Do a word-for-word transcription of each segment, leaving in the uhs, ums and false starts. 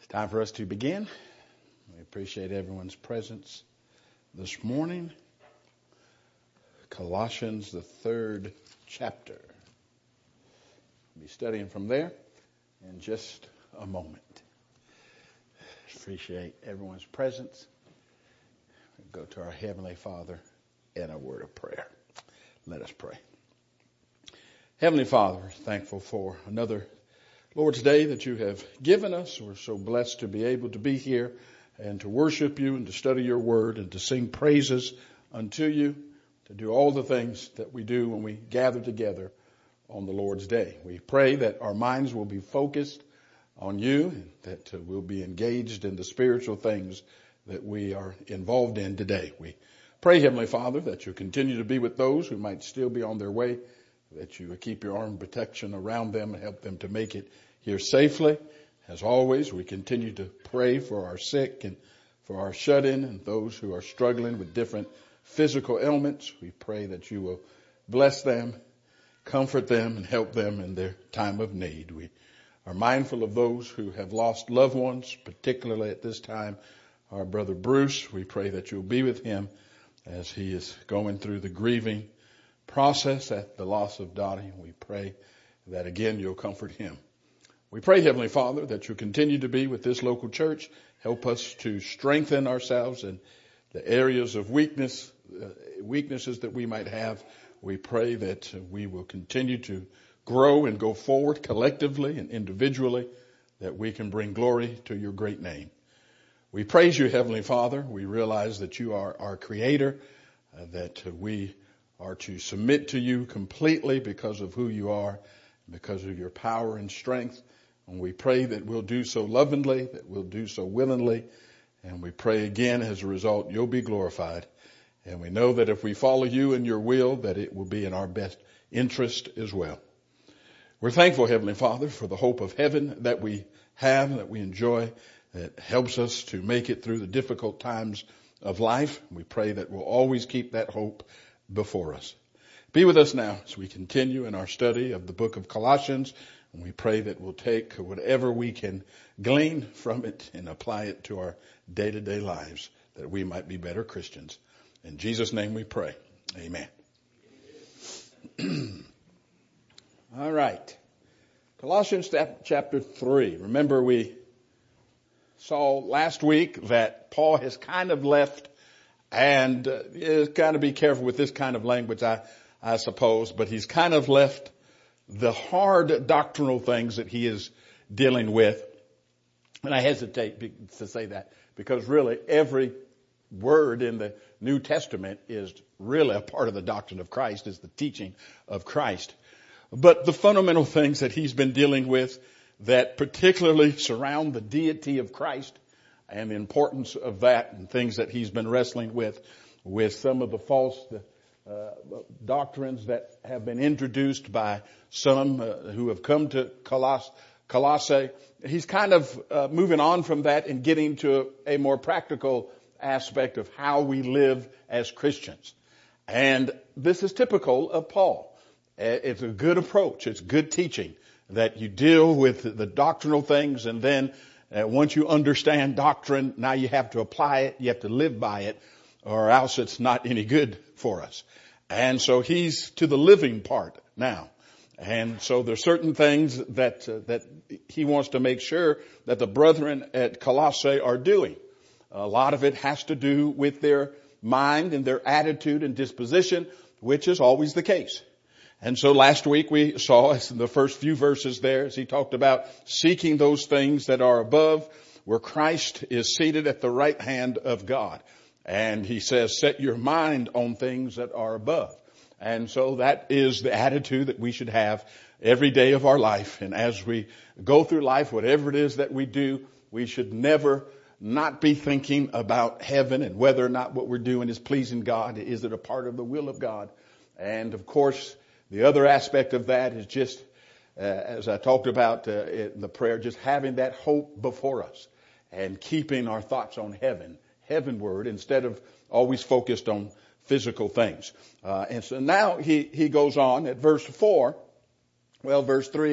Time for us to begin. We appreciate everyone's presence this morning. Colossians, the third chapter. We'll be studying from there in just a moment. Appreciate everyone's presence. We'll go to our Heavenly Father in a word of prayer. Let us pray. Heavenly Father, we're thankful for another Lord's Day that you have given us. We're so blessed to be able to be here and to worship you and to study your word and to sing praises unto you, to do all the things that we do when we gather together on the Lord's Day. We pray that our minds will be focused on you and that uh, we'll be engaged in the spiritual things that we are involved in today. We pray, Heavenly Father, that you continue to be with those who might still be on their way, that you would keep your arm of protection around them and help them to make it here safely. As always, we continue to pray for our sick and for our shut-in and those who are struggling with different physical ailments. We pray that you will bless them, comfort them, and help them in their time of need. We are mindful of those who have lost loved ones, particularly at this time. Our brother Bruce, we pray that you'll be with him as he is going through the grieving process at the loss of Dottie. We pray that again you'll comfort him. We pray, Heavenly Father, that you'll continue to be with this local church. Help us to strengthen ourselves in the areas of weakness, uh, weaknesses that we might have. We pray that uh, we will continue to grow and go forward collectively and individually, that we can bring glory to your great name. We praise you, Heavenly Father. We realize that you are our Creator, uh, that uh, we are to submit to you completely because of who you are, because of your power and strength. And we pray that we'll do so lovingly, that we'll do so willingly. And we pray again, as a result, you'll be glorified. And we know that if we follow you and your will, that it will be in our best interest as well. We're thankful, Heavenly Father, for the hope of heaven that we have, that we enjoy, that helps us to make it through the difficult times of life. We pray that we'll always keep that hope before us. Be with us now as we continue in our study of the book of Colossians. And we pray that we'll take whatever we can glean from it and apply it to our day-to-day lives, that we might be better Christians. In Jesus' name we pray. Amen. All right. Colossians chapter three. Remember, we saw last week that Paul has kind of left, and uh, got to be careful with this kind of language, I, I suppose, but he's kind of left the hard doctrinal things that he is dealing with. And I hesitate to say that because really every word in the New Testament is really a part of the doctrine of Christ, is the teaching of Christ. But the fundamental things that he's been dealing with that particularly surround the deity of Christ and the importance of that, and things that he's been wrestling with, with some of the false uh, doctrines that have been introduced by some uh, who have come to Coloss- Colossae. He's kind of uh, moving on from that and getting to a more practical aspect of how we live as Christians. And this is typical of Paul. It's a good approach. It's good teaching that you deal with the doctrinal things, and then uh, once you understand doctrine, now you have to apply it. You have to live by it, or else it's not any good for us. And so he's to the living part now. And so there's certain things that uh, that he wants to make sure that the brethren at Colossae are doing. A lot of it has to do with their mind and their attitude and disposition, which is always the case. And so last week we saw in the first few verses there, as he talked about seeking those things that are above, where Christ is seated at the right hand of God. And he says, set your mind on things that are above. And so that is the attitude that we should have every day of our life. And as we go through life, whatever it is that we do, we should never not be thinking about heaven and whether or not what we're doing is pleasing God. Is it a part of the will of God? And of course, the other aspect of that is just, uh, as I talked about uh, in the prayer, just having that hope before us and keeping our thoughts on heaven, heavenward, instead of always focused on physical things. Uh, and so now he, he goes on at verse four. Well, verse three,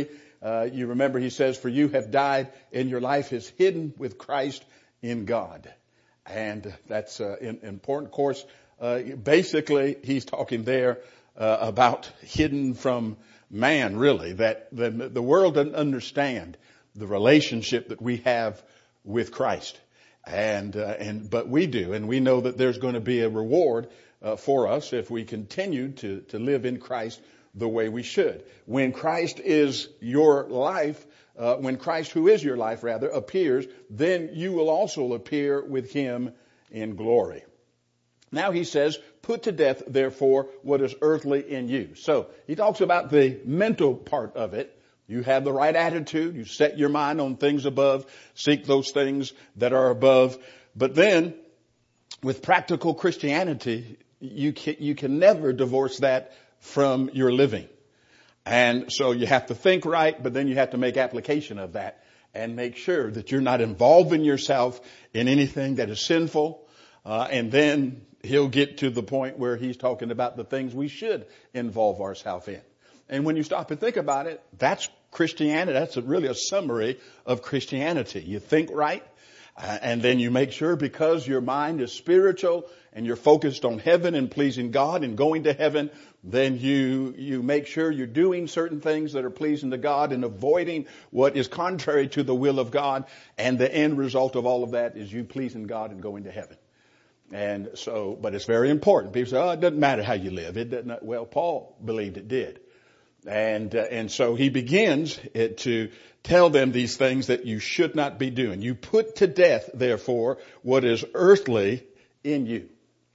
Uh, you remember he says, for you have died and your life is hidden with Christ in God. And that's uh, an important course. Uh, basically, he's talking there uh, about hidden from man, really, that the, the world doesn't understand the relationship that we have with Christ. And, uh, and, but we do, and we know that there's going to be a reward uh, for us if we continue to, to live in Christ the way we should. When Christ is your life, uh, when Christ, who is your life rather, appears, then you will also appear with him in glory. Now he says, put to death, therefore, what is earthly in you. So he talks about the mental part of it. You have the right attitude. You set your mind on things above. Seek those things that are above. But then, with practical Christianity, you can, you can never divorce that from your living. And so you have to think right, but then you have to make application of that and make sure that you're not involving yourself in anything that is sinful. Uh, and then he'll get to the point where he's talking about the things we should involve ourselves in. And when you stop and think about it, that's Christianity. That's a, really a summary of Christianity. You think right, uh, and then you make sure, because your mind is spiritual and you're focused on heaven and pleasing God and going to heaven, then you you make sure you're doing certain things that are pleasing to God and avoiding what is contrary to the will of God. And the end result of all of that is you pleasing God and going to heaven. And so, but it's very important. People say, oh, it doesn't matter how you live. It doesn't. Well, Paul believed it did. And, uh, and so he begins it to tell them these things that you should not be doing. You put to death, therefore, what is earthly in you.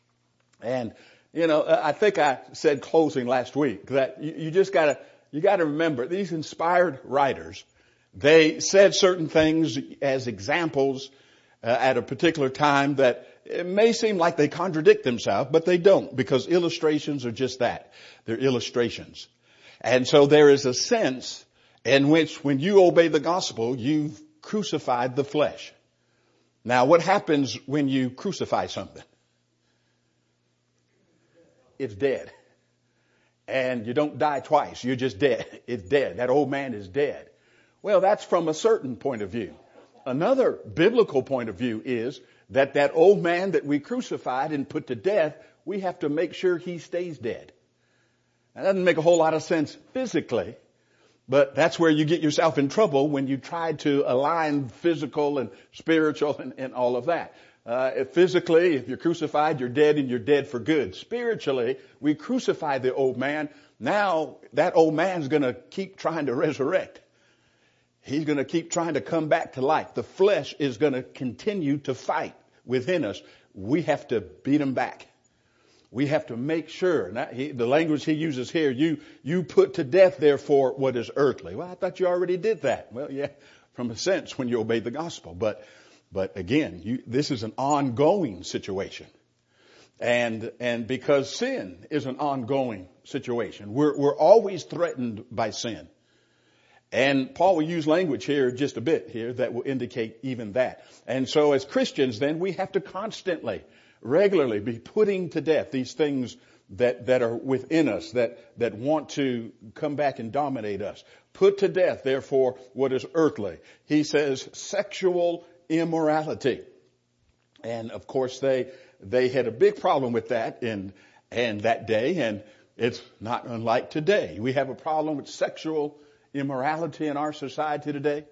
And, you know, I think I said closing last week that you, you just gotta, you gotta remember these inspired writers, they said certain things as examples uh, at a particular time that it may seem like they contradict themselves, but they don't, because illustrations are just that. They're illustrations. And so there is a sense in which when you obey the gospel, you've crucified the flesh. Now, what happens when you crucify something? It's dead. And you don't die twice. You're just dead. It's dead. That old man is dead. Well, that's from a certain point of view. Another biblical point of view is that that old man that we crucified and put to death, we have to make sure he stays dead. That doesn't make a whole lot of sense physically, but that's where you get yourself in trouble when you try to align physical and spiritual and, and all of that. Uh, if physically, if you're crucified, you're dead and you're dead for good. Spiritually, we crucify the old man. Now that old man's going to keep trying to resurrect. He's going to keep trying to come back to life. The flesh is going to continue to fight within us. We have to beat him back. We have to make sure, and that, he, the language he uses here, you, you put to death, therefore, what is earthly. Well, I thought you already did that. Well, yeah, from a sense when you obey the gospel. But, but again, you, this is an ongoing situation. And, and because sin is an ongoing situation, we're, we're always threatened by sin. And Paul will use language here just a bit here that will indicate even that. And so as Christians, then we have to constantly, regularly be putting to death these things that, that are within us, that, that want to come back and dominate us. Put to death, therefore, what is earthly. He says sexual immorality. And of course they, they had a big problem with that in, in that day, and it's not unlike today. We have a problem with sexual immorality in our society today.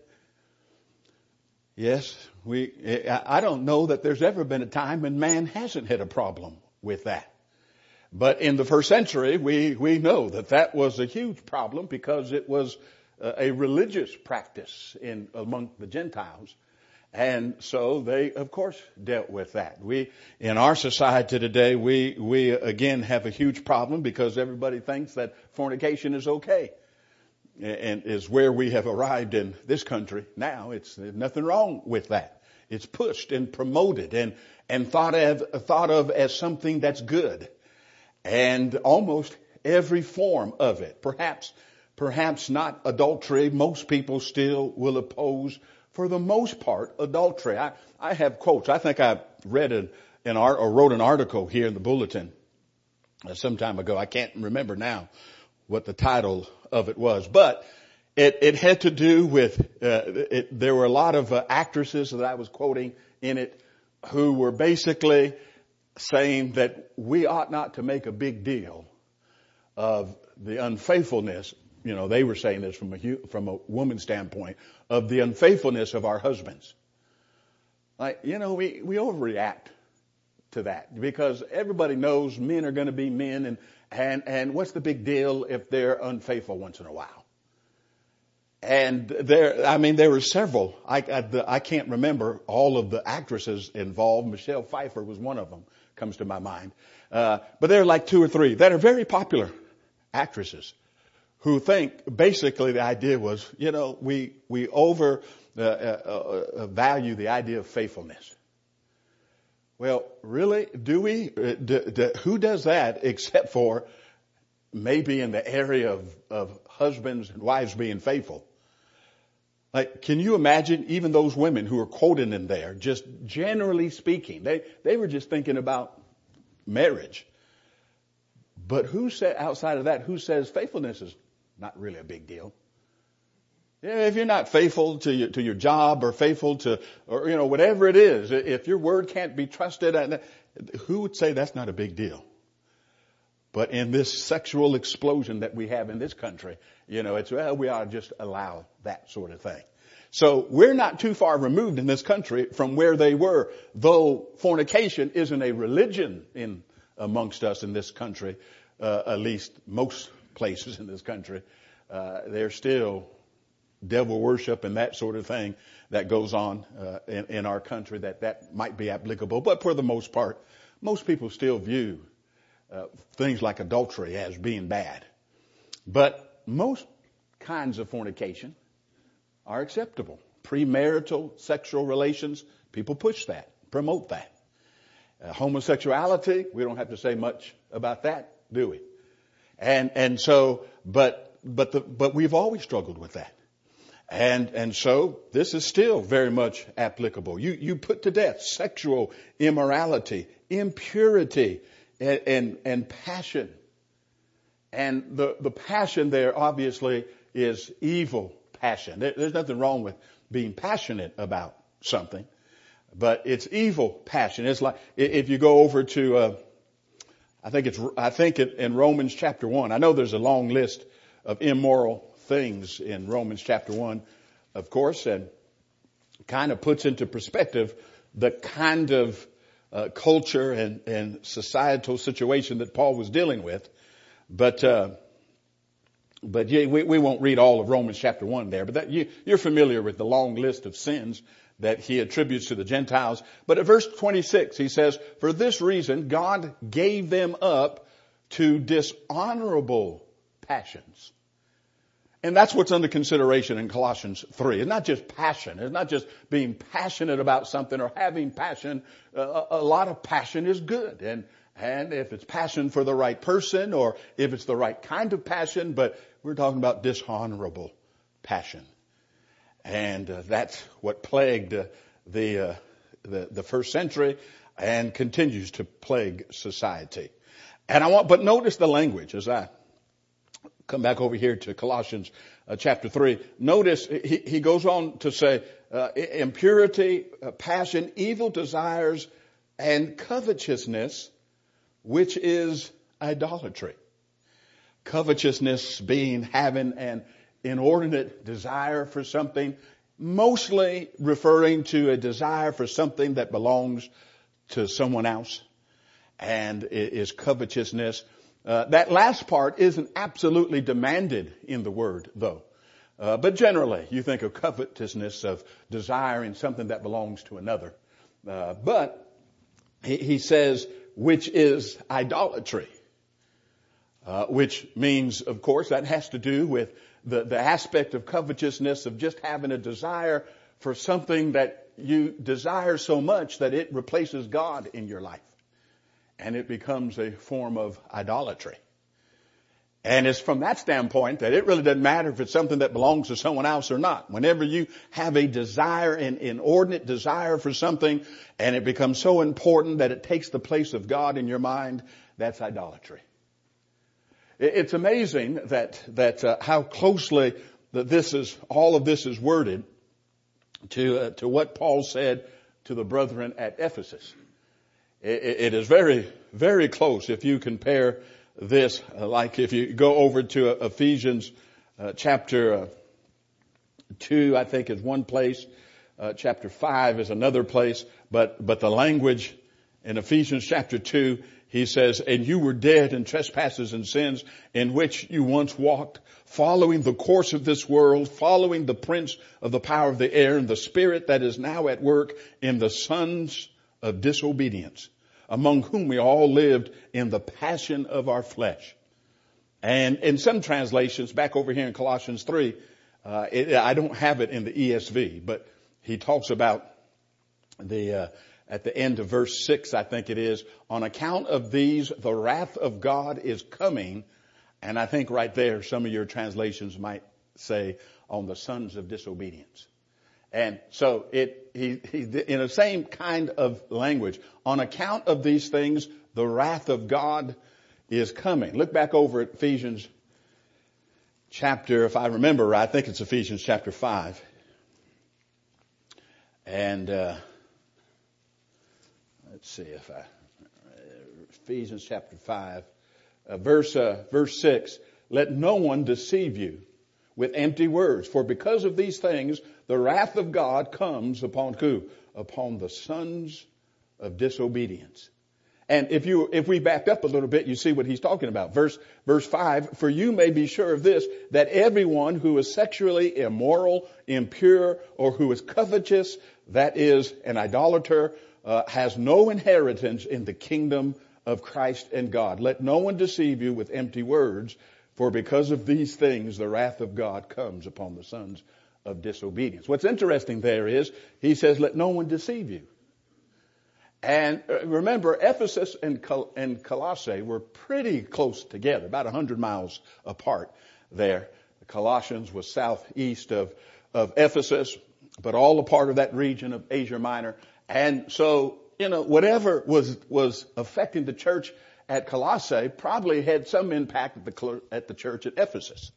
Yes, we, I don't know that there's ever been a time when man hasn't had a problem with that. But in the first century, we, we know that that was a huge problem because it was a religious practice in, among the Gentiles. And so they, of course, dealt with that. We, in our society today, we, we again have a huge problem because everybody thinks that fornication is okay. And is where we have arrived in this country now. It's there's nothing wrong with that. It's pushed and promoted and, and thought of, thought of as something that's good. And almost every form of it. Perhaps, perhaps not adultery. Most people still will oppose, for the most part, adultery. I, I have quotes. I think I read an, an art, or wrote an article here in the bulletin some time ago. I can't remember now what the title of it was, but it, it had to do with, uh, it, there were a lot of uh, actresses that I was quoting in it who were basically saying that we ought not to make a big deal of the unfaithfulness. You know, they were saying this from a, from a woman's standpoint, of the unfaithfulness of our husbands. Like, you know, we, we overreact to that because everybody knows men are going to be men, and, and, and what's the big deal if they're unfaithful once in a while? And there, I mean, there were several. I, I, the, I can't remember all of the actresses involved. Michelle Pfeiffer was one of them, comes to my mind. Uh, but there are like two or three that are very popular actresses who think basically the idea was, you know, we, we over uh, uh, uh, value the idea of faithfulness. Well, really, do we? Uh, do, do, who does that except for maybe in the area of, of husbands and wives being faithful? Like, can you imagine even those women who are quoted in there, just generally speaking, they, they were just thinking about marriage. But who said, outside of that, who says faithfulness is not really a big deal? Yeah, if you're not faithful to your, to your job or faithful to, or, you know, whatever it is, if your word can't be trusted, who would say that's not a big deal? But in this sexual explosion that we have in this country, you know, it's, well, we ought to just allow that sort of thing. So we're not too far removed in this country from where they were, though fornication isn't a religion in amongst us in this country, uh, at least most places in this country. Uh, there's still devil worship and that sort of thing that goes on uh, in, in our country that that might be applicable. But for the most part, most people still view uh, things like adultery as being bad. But most kinds of fornication are acceptable. Premarital sexual relations, people push that, promote that. Uh, homosexuality, we don't have to say much about that, do we? And and so, but but the but we've always struggled with that. And, and so this is still very much applicable. You, you put to death sexual immorality, impurity, and, and, and passion. And the, the passion there obviously is evil passion. There, there's nothing wrong with being passionate about something, but it's evil passion. It's like, if you go over to, uh, I think it's, I think it, in Romans chapter one, I know there's a long list of immoral things in Romans chapter one, of course, and kind of puts into perspective the kind of uh, culture and, and societal situation that Paul was dealing with. But, uh, but yeah, we, we won't read all of Romans chapter one there, but that, you, you're familiar with the long list of sins that he attributes to the Gentiles. But at verse twenty-six, he says, for this reason, God gave them up to dishonorable passions. And that's what's under consideration in Colossians three. It's not just passion. It's not just being passionate about something or having passion. Uh, a lot of passion is good. And, and if it's passion for the right person or if it's the right kind of passion, but we're talking about dishonorable passion. And uh, that's what plagued uh, the, uh, the, the first century and continues to plague society. And I want, but notice the language as I come back over here to Colossians uh, chapter three. Notice he, he goes on to say uh, impurity, uh, passion, evil desires, and covetousness, which is idolatry. Covetousness being having an inordinate desire for something, mostly referring to a desire for something that belongs to someone else, and is covetousness. Uh, that last part isn't absolutely demanded in the word, though. Uh, but generally, you think of covetousness, of desiring something that belongs to another. Uh, but he, he says, which is idolatry. Uh, which means, of course, that has to do with the, the aspect of covetousness of just having a desire for something that you desire so much that it replaces God in your life. And it becomes a form of idolatry. And it's from that standpoint that it really doesn't matter if it's something that belongs to someone else or not. Whenever you have a desire, an inordinate desire for something, and it becomes so important that it takes the place of God in your mind, that's idolatry. It's amazing that, that uh, how closely that this is, all of this is worded to, uh, to what Paul said to the brethren at Ephesus. It, it is very, very close if you compare this, uh, like if you go over to uh, Ephesians uh, chapter uh, two, I think is one place, uh, chapter five is another place, but, but the language in Ephesians chapter two, he says, and you were dead in trespasses and sins in which you once walked, following the course of this world, following the prince of the power of the air and the spirit that is now at work in the sons of disobedience, among whom we all lived in the passion of our flesh. And in some translations, back over here in Colossians three, uh, it, I don't have it in the E S V, but he talks about the, uh, at the end of verse six, I think it is, on account of these, the wrath of God is coming. And I think right there, some of your translations might say on the sons of disobedience. And so it, he, he, in the same kind of language, on account of these things, the wrath of God is coming. Look back over at Ephesians chapter, if I remember right, I think it's Ephesians chapter five. And, uh, let's see if I, Ephesians chapter five, uh, verse, uh, verse six, let no one deceive you with empty words, for because of these things, the wrath of God comes upon who? Upon the sons of disobedience. And if you, if we back up a little bit, you see what he's talking about. Verse, verse five, for you may be sure of this, that everyone who is sexually immoral, impure, or who is covetous, that is an idolater, uh, has no inheritance in the kingdom of Christ and God. Let no one deceive you with empty words, for because of these things, the wrath of God comes upon the sons of disobedience. What's interesting there is, he says, let no one deceive you. And remember, Ephesus and, Col- and Colossae were pretty close together, about one hundred miles apart there. Colossians was southeast of, of Ephesus, but all a part of that region of Asia Minor. And so, you know, whatever was, was affecting the church at Colossae probably had some impact at the, at the church at Ephesus.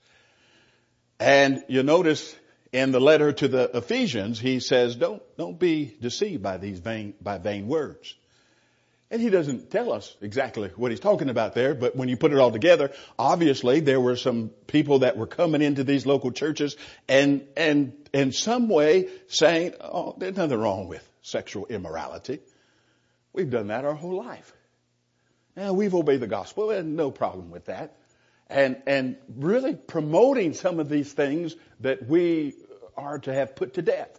And you notice in the letter to the Ephesians, he says, don't, don't be deceived by these vain, by vain words. And he doesn't tell us exactly what he's talking about there, but when you put it all together, obviously there were some people that were coming into these local churches and, and in some way saying, oh, there's nothing wrong with sexual immorality. We've done that our whole life. Now, we've obeyed the gospel and no problem with that. And, and really promoting some of these things that we are to have put to death.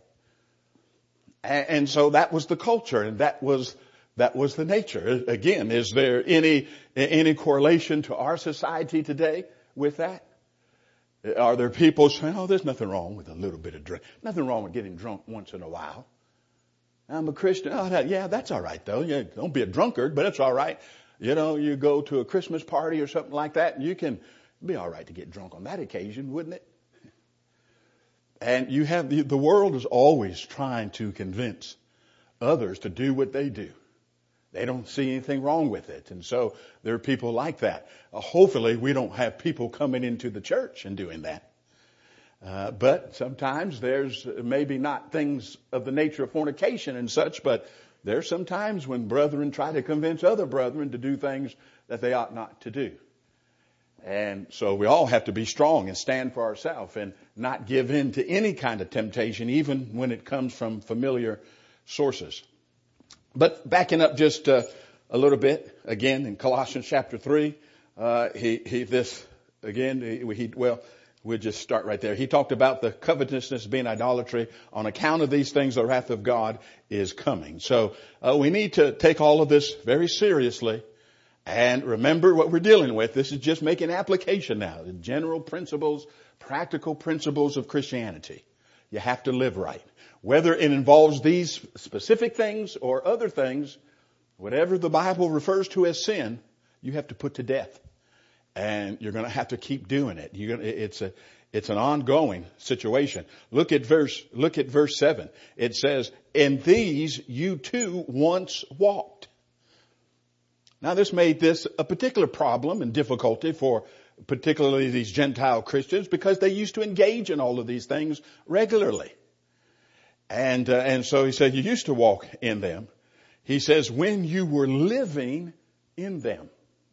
And, and so that was the culture, and that was, that was the nature. Again, is there any, any correlation to our society today with that? Are there people saying, oh, there's nothing wrong with a little bit of drink. Nothing wrong with getting drunk once in a while. I'm a Christian. Oh, that, yeah, that's all right though. Yeah, don't be a drunkard, but it's all right. You know, you go to a Christmas party or something like that, and you can be all right to get drunk on that occasion, wouldn't it? And you have, the, the world is always trying to convince others to do what they do. They don't see anything wrong with it. And so there are people like that. Uh, hopefully we don't have people coming into the church and doing that. Uh, but sometimes there's maybe not things of the nature of fornication and such, but there's some times when brethren try to convince other brethren to do things that they ought not to do. And so we all have to be strong and stand for ourselves and not give in to any kind of temptation, even when it comes from familiar sources. But backing up just uh, a little bit, again, in Colossians chapter three, uh, he, he, this, again, he, he, well, we'll just start right there. He talked about the covetousness being idolatry. On account of these things, the wrath of God is coming. So uh, we need to take all of this very seriously and remember what we're dealing with. This is just making application now. The general principles, practical principles of Christianity. You have to live right. Whether it involves these specific things or other things, whatever the Bible refers to as sin, you have to put to death. And you're going to have to keep doing it. You're going to, it's a, it's an ongoing situation. Look at verse, look at verse seven. It says, in these you too once walked. Now this made this a particular problem and difficulty for particularly these Gentile Christians, because they used to engage in all of these things regularly. And, uh, and so he said, you used to walk in them. He says, when you were living in them.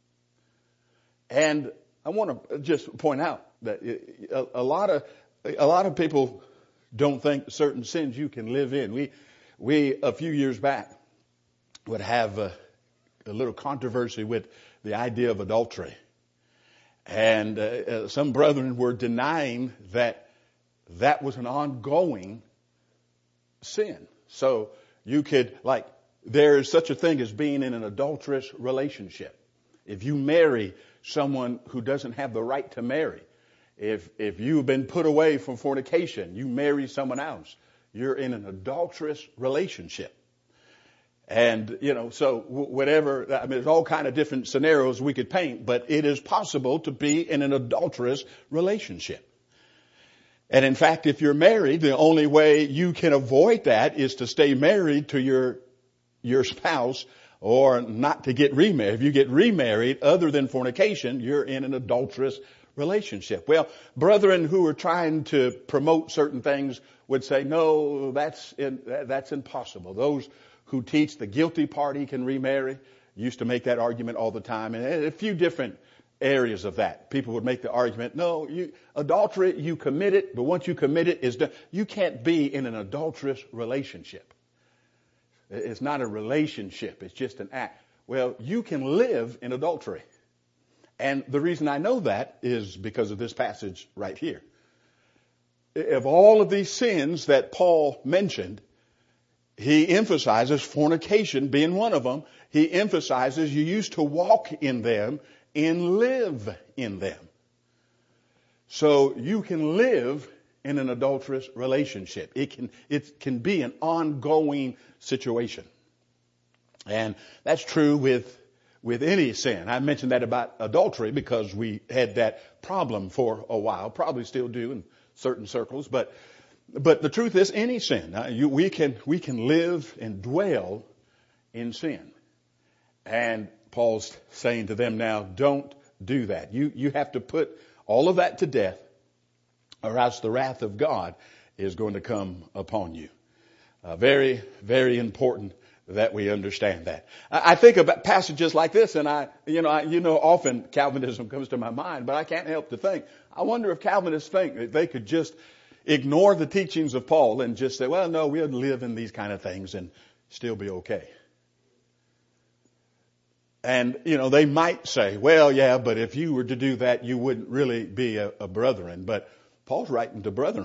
And I want to just point out that a, a lot of, a lot of people don't think certain sins you can live in. We, we, a few years back would have a, a little controversy with the idea of adultery. And uh, uh, some brethren were denying that that was an ongoing sin. So you could, like, there is such a thing as being in an adulterous relationship. If you marry someone who doesn't have the right to marry, if if you've been put away from fornication, you marry someone else, you're in an adulterous relationship. And, you know, so whatever, I mean, there's all kind of different scenarios we could paint, but it is possible to be in an adulterous relationship. And in fact, if you're married, the only way you can avoid that is to stay married to your, your spouse, or not to get remarried. If you get remarried, other than fornication, you're in an adulterous relationship. Well, brethren who are trying to promote certain things would say, no, that's in, that's impossible. Those who teach the guilty party can remarry used to make that argument all the time. And a few different areas of that. People would make the argument, no, you, adultery, you commit it, but once you commit it, it's done. You can't be in an adulterous relationship. It's not a relationship. It's just an act. Well, you can live in adultery. And the reason I know that is because of this passage right here. Of all of these sins that Paul mentioned, he emphasizes fornication being one of them. He emphasizes you used to walk in them and live in them. So you can live in an adulterous relationship. It can, it can be an ongoing situation. And that's true with, with any sin. I mentioned that about adultery because we had that problem for a while, probably still do in certain circles, but, but the truth is any sin, uh, you, we can, we can live and dwell in sin. And Paul's saying to them now, don't do that. You, you have to put all of that to death, or else the wrath of God is going to come upon you. Uh, very, very important that we understand that. I, I think about passages like this, and I, you know, I, you know, often Calvinism comes to my mind, but I can't help to think, I wonder if Calvinists think that they could just ignore the teachings of Paul and just say, well, no, we'll live in these kind of things and still be okay. And, you know, they might say, well, yeah, but if you were to do that, you wouldn't really be a, a brethren. But Paul's writing to brethren.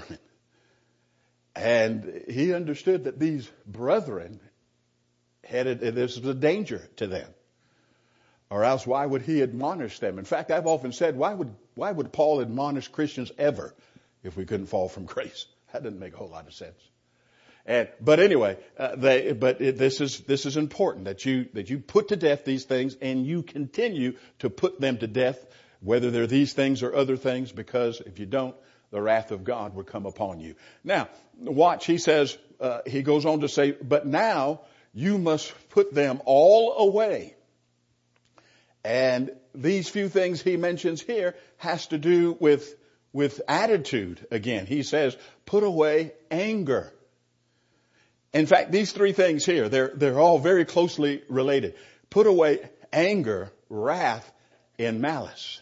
And he understood that these brethren had a, this was a danger to them. Or else why would he admonish them? In fact, I've often said, why would, why would Paul admonish Christians ever if we couldn't fall from grace? That doesn't make a whole lot of sense. And, but anyway, uh, they, but it, this is, this is important that you, that you put to death these things and you continue to put them to death, whether they're these things or other things, because if you don't, the wrath of God will come upon you. Now, watch, he says, uh, he goes on to say, but now you must put them all away. And these few things he mentions here has to do with, with attitude again. He says, put away anger. In fact, these three things here, they're, they're all very closely related. Put away anger, wrath, and malice.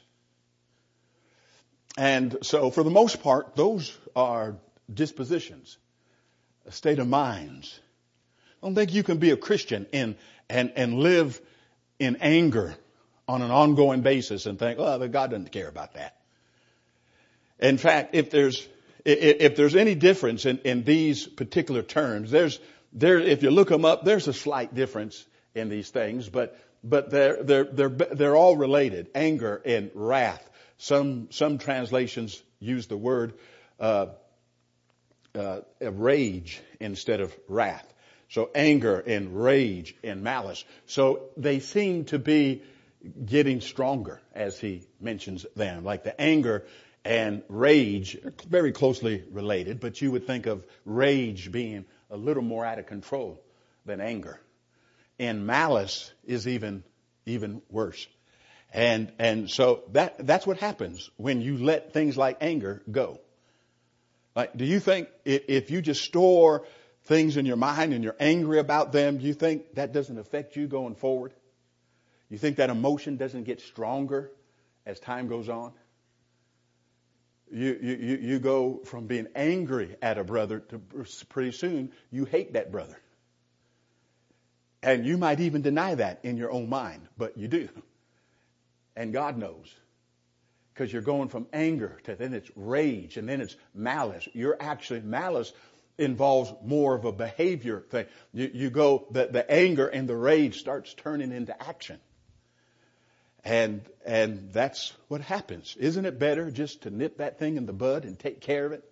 And so for the most part, those are dispositions, a state of minds. I don't think you can be a Christian and, and, and live in anger on an ongoing basis and think, oh, God doesn't care about that. In fact, if there's If there's any difference in, in these particular terms, there's, there, if you look them up, there's a slight difference in these things, but, but they're, they're, they're, they're all related. Anger and wrath. Some, some translations use the word, uh, uh, rage instead of wrath. So anger and rage and malice. So they seem to be getting stronger as he mentions them. Like the anger and rage are very closely related, but you would think of rage being a little more out of control than anger. And malice is even, even worse. And, and so that, that's what happens when you let things like anger go. Like, do you think if, if you just store things in your mind and you're angry about them, do you think that doesn't affect you going forward? You think that emotion doesn't get stronger as time goes on? You, you, you go from being angry at a brother to pretty soon you hate that brother. And you might even deny that in your own mind, but you do. And God knows. Because you're going from anger to then it's rage and then it's malice. You're actually, malice involves more of a behavior thing. You, you go, the, the anger and the rage starts turning into action. And, and that's what happens. Isn't it better just to nip that thing in the bud and take care of it?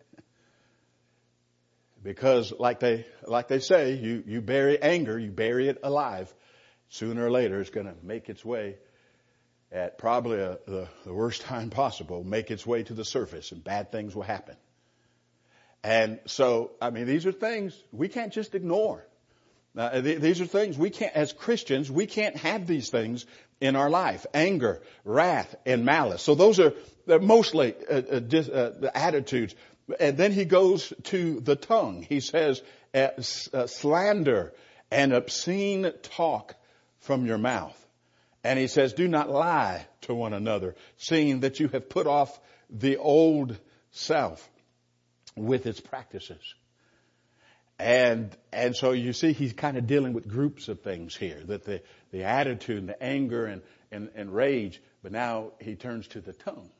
Because like they, like they say, you, you bury anger, you bury it alive. Sooner or later it's going to make its way at probably a, the, the worst time possible, make its way to the surface and bad things will happen. And so, I mean, these are things we can't just ignore. Uh, th- these are things we can't, as Christians, we can't have these things in our life. Anger, wrath, and malice. So those are they're mostly uh, uh, dis, uh, the attitudes. And then he goes to the tongue. He says, uh, uh, slander and obscene talk from your mouth. And he says, do not lie to one another, seeing that you have put off the old self with its practices. And, and so you see, he's kind of dealing with groups of things here, that the, the attitude and the anger and, and, and rage, but now he turns to the tongue.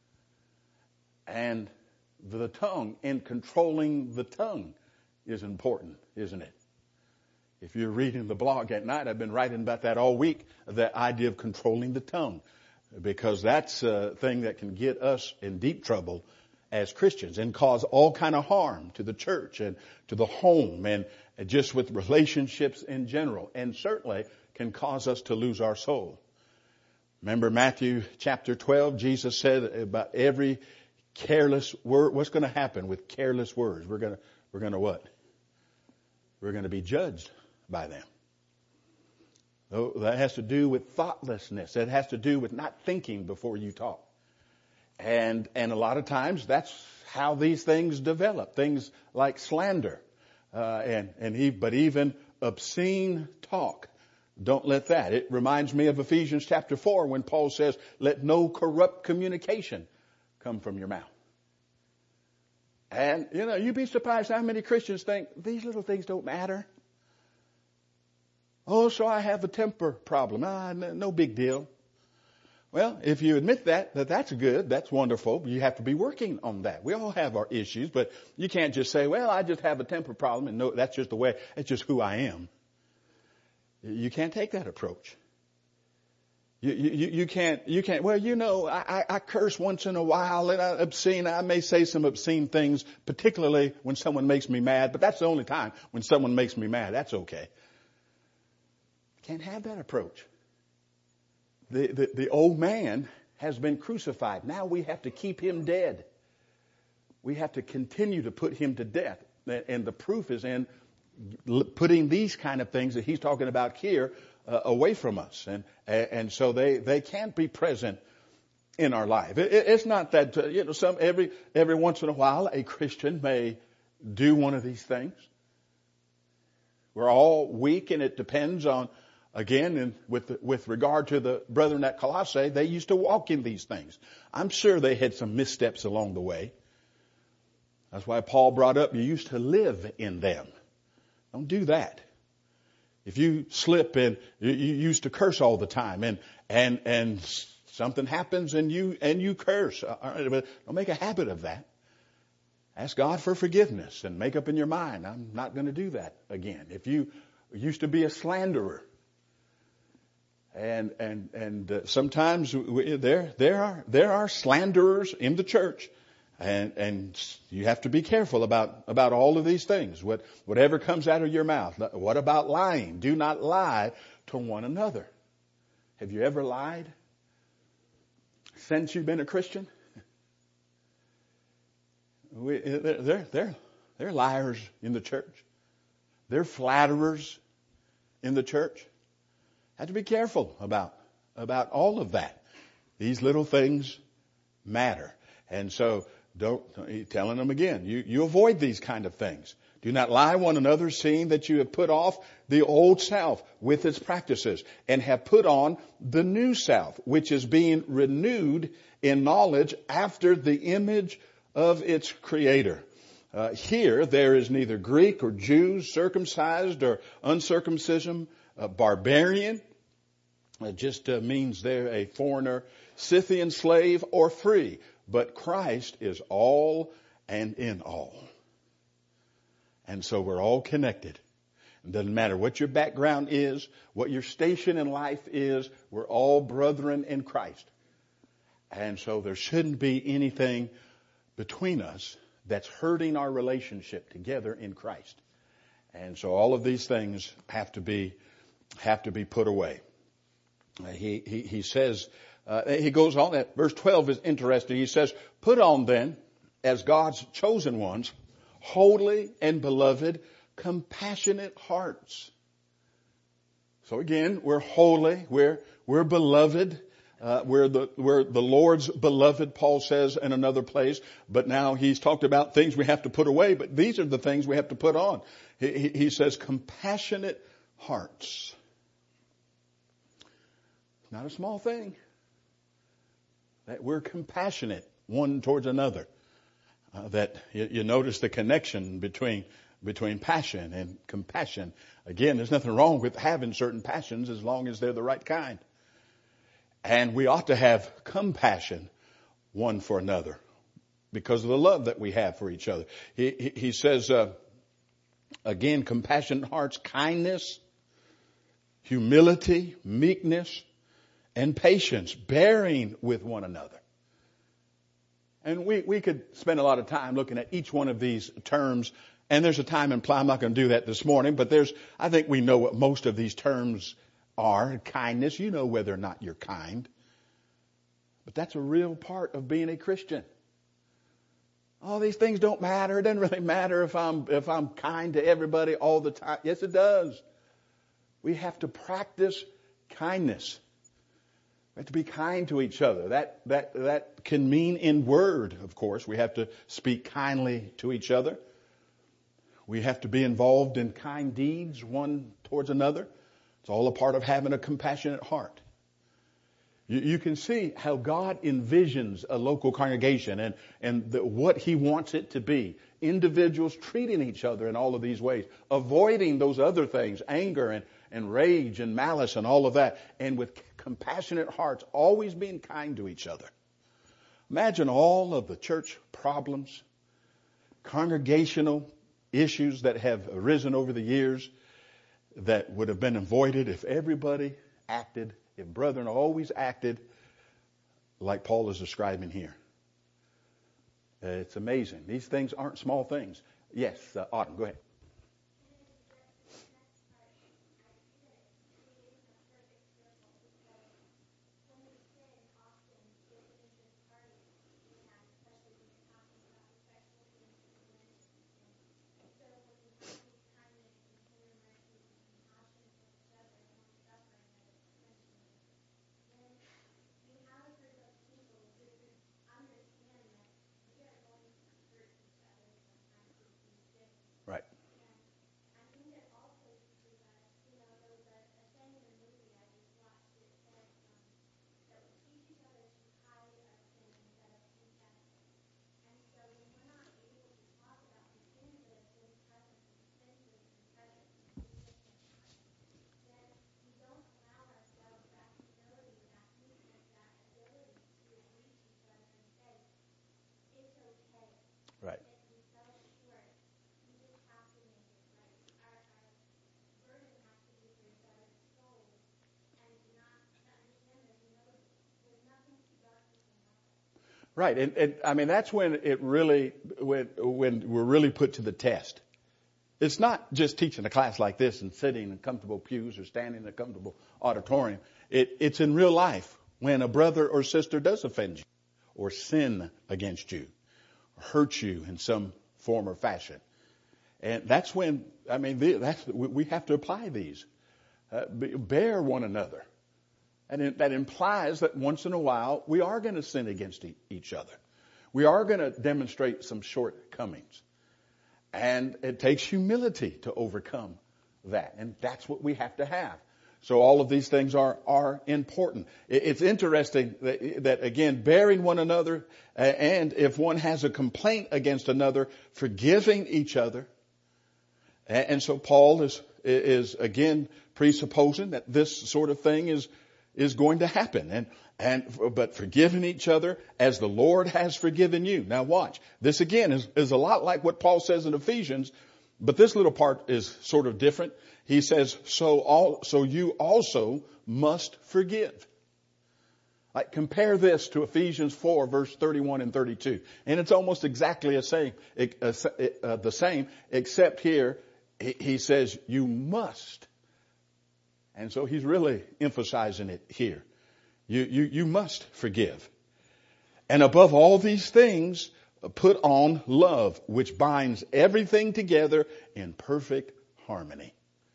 And the tongue and controlling the tongue is important, isn't it? If you're reading the blog at night, I've been writing about that all week, the idea of controlling the tongue, because that's a thing that can get us in deep trouble as Christians and cause all kind of harm to the church and to the home and just with relationships in general, and certainly can cause us to lose our soul. Remember Matthew chapter twelve, Jesus said about every careless word, what's going to happen with careless words? We're going to, we're going to what? We're going to be judged by them. Oh, that has to do with thoughtlessness. That has to do with not thinking before you talk. And, and a lot of times that's how these things develop. Things like slander, uh, and, and he, but even obscene talk. Don't let that. It reminds me of Ephesians chapter four when Paul says, let no corrupt communication come from your mouth. And, you know, you'd be surprised how many Christians think these little things don't matter. Oh, so I have a temper problem. Ah, no big deal. Well, if you admit that, that that's good, that's wonderful. You have to be working on that. We all have our issues, but you can't just say, well, I just have a temper problem and no, that's just the way, it's just who I am. You can't take that approach. You, you, you can't, you can't, well, you know, I, I curse once in a while and I obscene, I may say some obscene things, particularly when someone makes me mad, but that's the only time when someone makes me mad. That's okay. Can't have that approach. The, the, the old man has been crucified. Now we have to keep him dead. We have to continue to put him to death. And the proof is in putting these kind of things that he's talking about here uh, away from us. And, and so they, they can't be present in our life. It, it's not that, uh, you know, some, every, every once in a while a Christian may do one of these things. We're all weak and it depends on, again, and with, with regard to the brethren at Colossae, they used to walk in these things. I'm sure they had some missteps along the way. That's why Paul brought up, you used to live in them. Don't do that. If you slip and you, you used to curse all the time and, and, and something happens and you, and you curse, all right, but don't make a habit of that. Ask God for forgiveness and make up in your mind, I'm not going to do that again. If you used to be a slanderer, and, and, and uh, sometimes we, there, there are, there are slanderers in the church. And, and you have to be careful about, about all of these things. What, whatever comes out of your mouth. What about lying? Do not lie to one another. Have you ever lied since you've been a Christian? We, they're, they're, they're liars in the church. They're flatterers in the church. Have to be careful about, about all of that. These little things matter. And so don't, he's telling them again, you, you avoid these kind of things. Do not lie one another, seeing that you have put off the old self with its practices and have put on the new self, which is being renewed in knowledge after the image of its creator. Uh, here, there is neither Greek or Jew, circumcised or uncircumcision, uh, barbarian. It just uh, means they're a foreigner, Scythian slave or free. But Christ is all and in all. And so we're all connected. It doesn't matter what your background is, what your station in life is, we're all brethren in Christ. And so there shouldn't be anything between us that's hurting our relationship together in Christ. And so all of these things have to be, have to be put away. Uh, he, he, he says, uh, he goes on, that verse twelve is interesting. He says, put on then, as God's chosen ones, holy and beloved, compassionate hearts. So again, we're holy, we're, we're beloved, uh, we're the, we're the Lord's beloved, Paul says in another place, but now he's talked about things we have to put away, but these are the things we have to put on. He, he, he says compassionate hearts. Not a small thing. That we're compassionate one towards another. Uh, that you, you notice the connection between between passion and compassion. Again, there's nothing wrong with having certain passions as long as they're the right kind. And we ought to have compassion one for another because of the love that we have for each other. He, he, he says, uh, again, compassionate hearts, kindness, humility, meekness, and patience, bearing with one another. And we, we could spend a lot of time looking at each one of these terms. And there's a time and place. I'm not going to do that this morning, but there's, I think we know what most of these terms are. Kindness, you know whether or not you're kind. But that's a real part of being a Christian. All these things don't matter. It doesn't really matter if I'm, if I'm kind to everybody all the time. Yes, it does. We have to practice kindness. We have to be kind to each other. That, that, that can mean in word, of course. We have to speak kindly to each other. We have to be involved in kind deeds one towards another. It's all a part of having a compassionate heart. You, you can see how God envisions a local congregation and, and the, what He wants it to be. Individuals treating each other in all of these ways. Avoiding those other things, anger and, and rage and malice and all of that. And with compassionate hearts, always being kind to each other. Imagine all of the church problems, congregational issues that have arisen over the years that would have been avoided if everybody acted, if brethren always acted like Paul is describing here. Uh, it's amazing. These things aren't small things. Yes, uh, Autumn, go ahead. Right. Right. Right, and, and I mean that's when it really when when we're really put to the test. It's not just teaching a class like this and sitting in comfortable pews or standing in a comfortable auditorium. It, it's in real life when a brother or sister does offend you, or sin against you, or hurt you in some form or fashion, and that's when I mean that's we have to apply these, uh, bear one another. And it, that implies that once in a while we are going to sin against e- each other. We are going to demonstrate some shortcomings. And it takes humility to overcome that. And that's what we have to have. So all of these things are, are important. It, it's interesting that, that, again, bearing one another, uh, and if one has a complaint against another, forgiving each other. And, and so Paul is, is, again, presupposing that this sort of thing is, is going to happen. And, and, but forgiving each other as the Lord has forgiven you. Now watch. This again is, is a lot like what Paul says in Ephesians, but this little part is sort of different. He says, so all, so you also must forgive. Like, compare this to Ephesians four, verse thirty-one and thirty-two. And it's almost exactly the same, uh, the same, except here he says, you must. And so he's really emphasizing it here. You, you, you must forgive. And above all these things, put on love, which binds everything together in perfect harmony.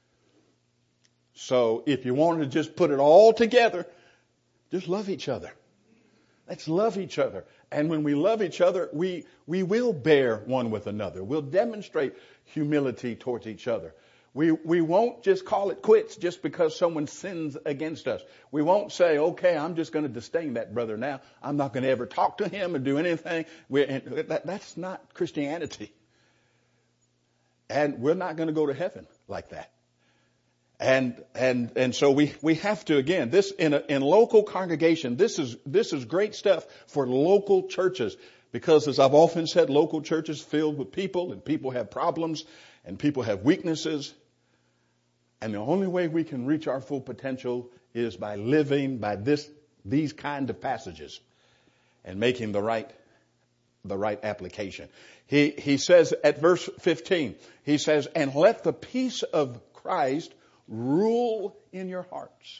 So if you want to just put it all together, just love each other. Let's love each other. And when we love each other, we, we will bear one with another. We'll demonstrate humility towards each other. We, we won't just call it quits just because someone sins against us. We won't say, okay, I'm just going to disdain that brother now. I'm not going to ever talk to him or do anything. We're, and that, that's not Christianity. And we're not going to go to heaven like that. And, and, and so we, we have to, again, this in a, in local congregation, this is, this is great stuff for local churches. Because as I've often said, local churches filled with people, and people have problems and people have weaknesses. And the only way we can reach our full potential is by living by this, these kind of passages and making the right, the right application. He, he says at verse fifteen, he says, and let the peace of Christ rule in your hearts.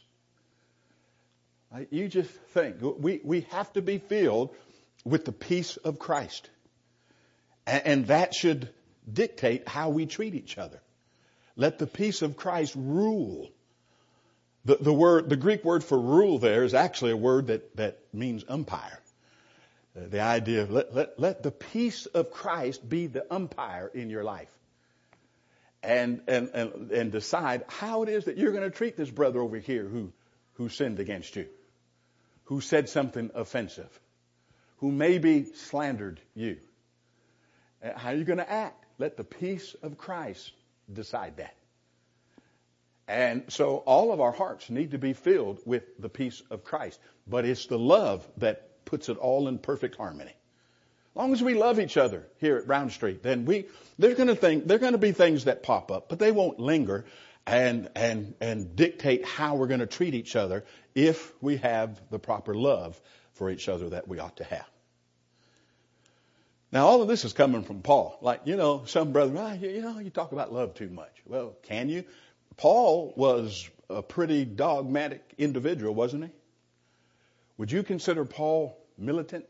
You just think, we, we have to be filled with the peace of Christ. And, and that should dictate how we treat each other. Let the peace of Christ rule. The, the word, the Greek word for rule there is actually a word that, that means umpire. Uh, the idea of let, let, let the peace of Christ be the umpire in your life. And, and, and, and decide how it is that you're going to treat this brother over here who, who sinned against you, who said something offensive, who maybe slandered you. How are you going to act? Let the peace of Christ decide that. And so all of our hearts need to be filled with the peace of Christ. But it's the love that puts it all in perfect harmony. As long as we love each other here at Brown Street, then we, there's going to think, there're going to be things that pop up, but they won't linger and, and, and dictate how we're going to treat each other if we have the proper love for each other that we ought to have. Now, all of this is coming from Paul. Like, you know, some brother, ah, you know, you talk about love too much. Well, can you? Paul was a pretty dogmatic individual, wasn't he? Would you consider Paul militant?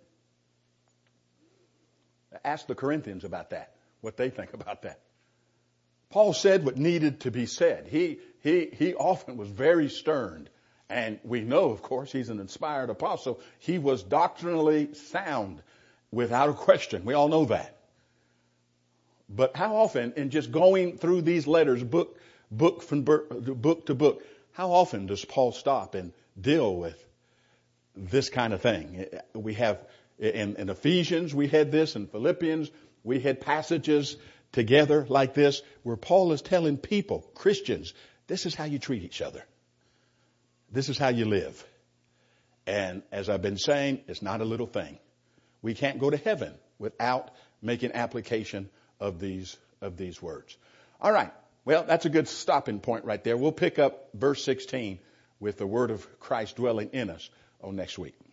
Ask the Corinthians about that, what they think about that. Paul said what needed to be said. He, he, he often was very stern. And we know, of course, he's an inspired apostle. He was doctrinally sound. Without a question. We all know that. But how often, in just going through these letters, book, book from book to book, how often does Paul stop and deal with this kind of thing? We have, in, in Ephesians, we had this. In Philippians, we had passages together like this where Paul is telling people, Christians, this is how you treat each other. This is how you live. And as I've been saying, it's not a little thing. We can't go to heaven without making application of these, of these words. All right. Well, that's a good stopping point right there. We'll pick up verse sixteen with the word of Christ dwelling in us on next week.